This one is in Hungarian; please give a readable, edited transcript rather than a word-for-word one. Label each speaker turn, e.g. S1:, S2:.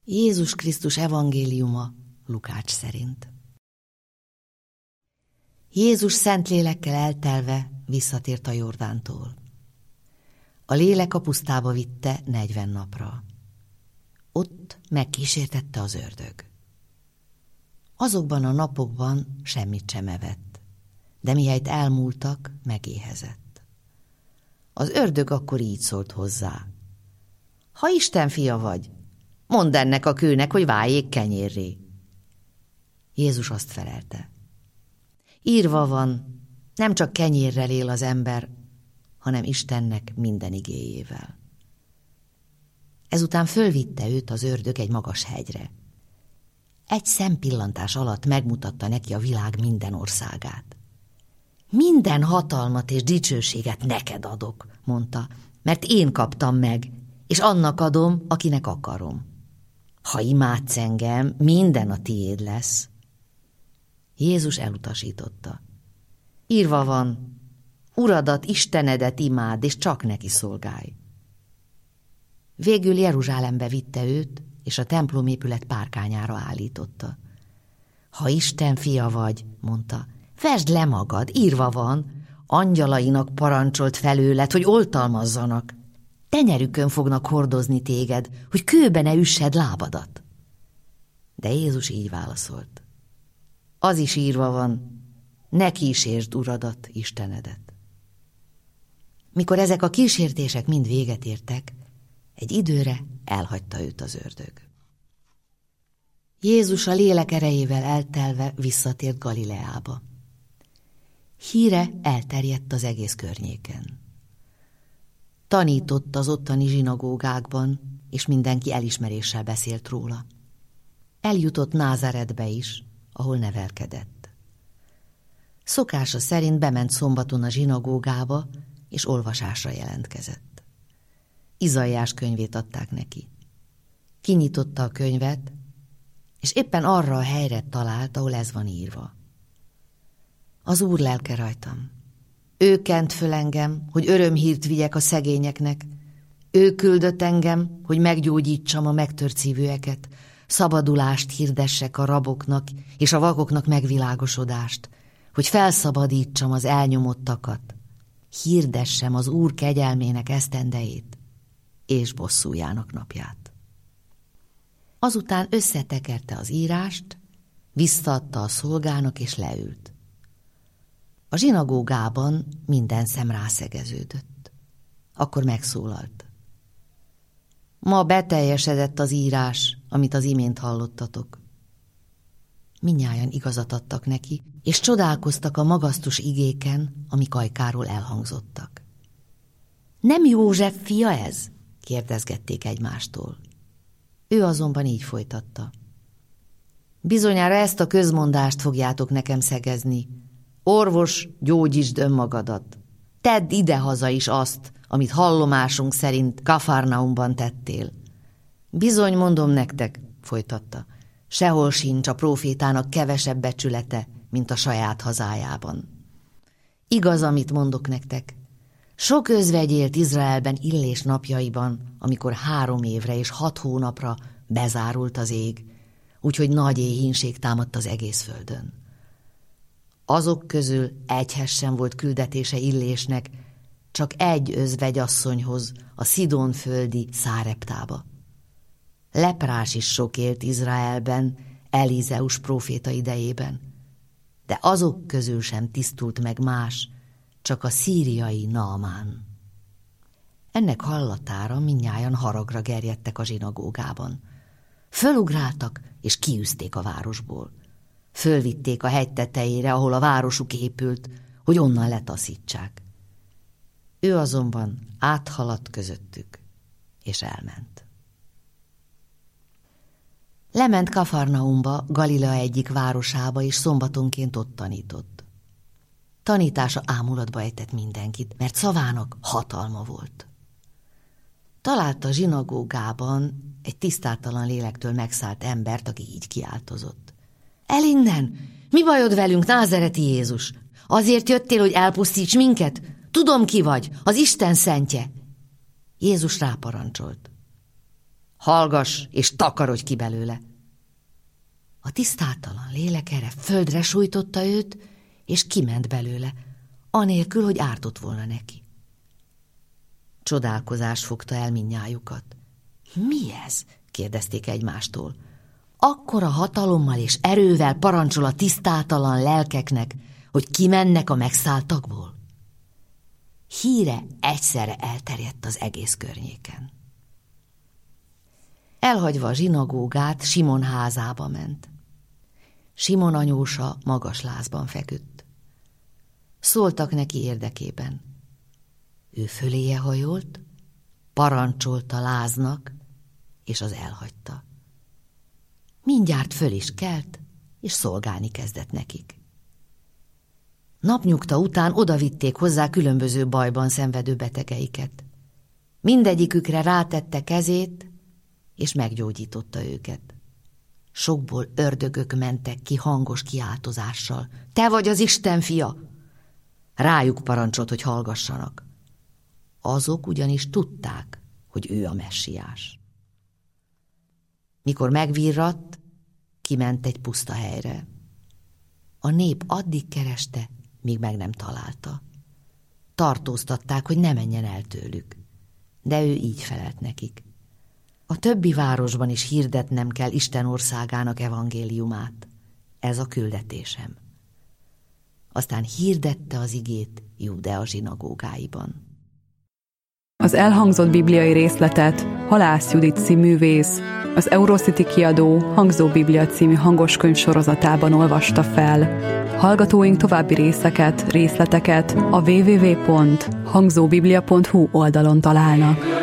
S1: Jézus Krisztus evangéliuma Lukács szerint. Jézus Szentlélekkel eltelve visszatért a Jordántól. A lélek a pusztába vitte 40 napra. Ott megkísértette az ördög. Azokban a napokban semmit sem evett, de mihelyt elmúltak, megéhezett. Az ördög akkor így szólt hozzá: ha Isten fia vagy, mondd ennek a kőnek, hogy váljék kenyérré. Jézus azt felelte: írva van, nem csak kenyérrel él az ember, hanem Istennek minden igéjével. Ezután fölvitte őt az ördög egy magas hegyre. Egy szempillantás alatt megmutatta neki a világ minden országát. Minden hatalmat és dicsőséget neked adok, mondta, mert én kaptam meg, és annak adom, akinek akarom. Ha imádsz engem, minden a tiéd lesz. Jézus elutasította. Írva van, Uradat, Istenedet imádd, és csak neki szolgálj. Végül Jeruzsálembe vitte őt, és a templomépület párkányára állította. Ha Isten fia vagy, mondta, vesd le magad, írva van, angyalainak parancsolt felőled, hogy oltalmazzanak. Tenyerükön fognak hordozni téged, hogy kőbe ne üssed lábadat. De Jézus így válaszolt. Az is írva van, ne kísértsd Uradat, Istenedet. Mikor ezek a kísértések mind véget értek, egy időre elhagyta őt az ördög. Jézus a lélek erejével eltelve visszatért Galileába. Híre elterjedt az egész környéken. Tanított az ottani zsinagógákban, és mindenki elismeréssel beszélt róla. Eljutott Názáretbe is, ahol nevelkedett. Szokása szerint bement szombaton a zsinagógába, és olvasásra jelentkezett. Izaiás könyvét adták neki. Kinyitotta a könyvet, és éppen arra a helyre talált, ahol ez van írva. Az Úr lelke rajtam. Ő kent föl engem, hogy örömhírt vigyek a szegényeknek. Ő küldött engem, hogy meggyógyítsam a megtört szívűeket, szabadulást hirdessek a raboknak, és a vakoknak megvilágosodást, hogy felszabadítsam az elnyomottakat, hirdessem az Úr kegyelmének esztendejét, és bosszújának napját. Azután összetekerte az írást, visszaadta a szolgának, és leült. A zsinagógában minden szem rászegeződött. Akkor megszólalt. Ma beteljesedett az írás, amit az imént hallottatok. Mindnyájan igazat adtak neki, és csodálkoztak a magasztos igéken, amik ajkáról elhangzottak. Nem József fia ez? Kérdezgették egymástól. Ő azonban így folytatta. Bizonyára ezt a közmondást fogjátok nekem szegezni. Orvos, gyógyítsd önmagadat. Tedd idehaza is azt, amit hallomásunk szerint Kafarnaumban tettél. Bizony, mondom nektek, folytatta, sehol sincs a prófétának kevesebb becsülete, mint a saját hazájában. Igaz, amit mondok nektek. Sok özvegy élt Izraelben Illés napjaiban, amikor 3 évre és 6 hónapra bezárult az ég, úgyhogy nagy éhínség támadt az egész földön. Azok közül egyhez sem volt küldetése Illésnek, csak egy özvegyasszonyhoz, a Szidónföldi Száreptába. Leprás is sok élt Izraelben, Elizeus próféta idejében, de azok közül sem tisztult meg más, csak a szíriai Naamán. Ennek hallatára mindnyájan haragra gerjedtek a zsinagógában. Fölugráltak, és kiűzték a városból. Fölvitték a hegy tetejére, ahol a városuk épült, hogy onnan letaszítsák. Ő azonban áthaladt közöttük, és elment. Lement Kafarnaumba, Galilea egyik városába, és szombatonként ott tanított. Tanítása ámulatba ejtett mindenkit, mert szavának hatalma volt. Találta a zsinagógában egy tisztátalan lélektől megszállt embert, aki így kiáltozott. El innen! Mi bajod velünk, názereti Jézus? Azért jöttél, hogy elpusztíts minket? Tudom, ki vagy, az Isten szentje. Jézus ráparancsolt. Hallgass, és takarodj ki belőle! A tisztátalan lélek erre földre sújtotta őt, és kiment belőle, anélkül, hogy ártott volna neki. Csodálkozás fogta el mindnyájukat. Mi ez? Kérdezték egymástól. Akkora hatalommal és erővel parancsol a tisztátalan lelkeknek, hogy kimennek a megszálltakból? Híre egyszerre elterjedt az egész környéken. Elhagyva a zsinagógát, Simon házába ment. Simon anyósa magas lázban feküdt. Szóltak neki érdekében. Ő föléje hajolt, parancsolta láznak, és az elhagyta. Mindjárt föl is kelt, és szolgálni kezdett nekik. Napnyugta után odavitték hozzá különböző bajban szenvedő betegeiket. Mindegyikükre rátette kezét, és meggyógyította őket. Sokból ördögök mentek ki hangos kiáltozással. Te vagy az Isten fia! Rájuk parancsolt, hogy hallgassanak. Azok ugyanis tudták, hogy ő a messiás. Mikor megvirratt, kiment egy puszta helyre. A nép addig kereste, míg meg nem találta. Tartóztatták, hogy ne menjen el tőlük, de ő így felelt nekik. A többi városban is hirdetnem kell Isten országának evangéliumát. Ez a küldetésem. Aztán hirdette az igét Júdea zsinagógáiban.
S2: Az elhangzott bibliai részletet Halász Judit színművész, az Eurocity kiadó Hangzó Biblia című hangoskönyv sorozatában olvasta fel. Hallgatóink további részleteket a www.hangzóbiblia.hu oldalon találnak.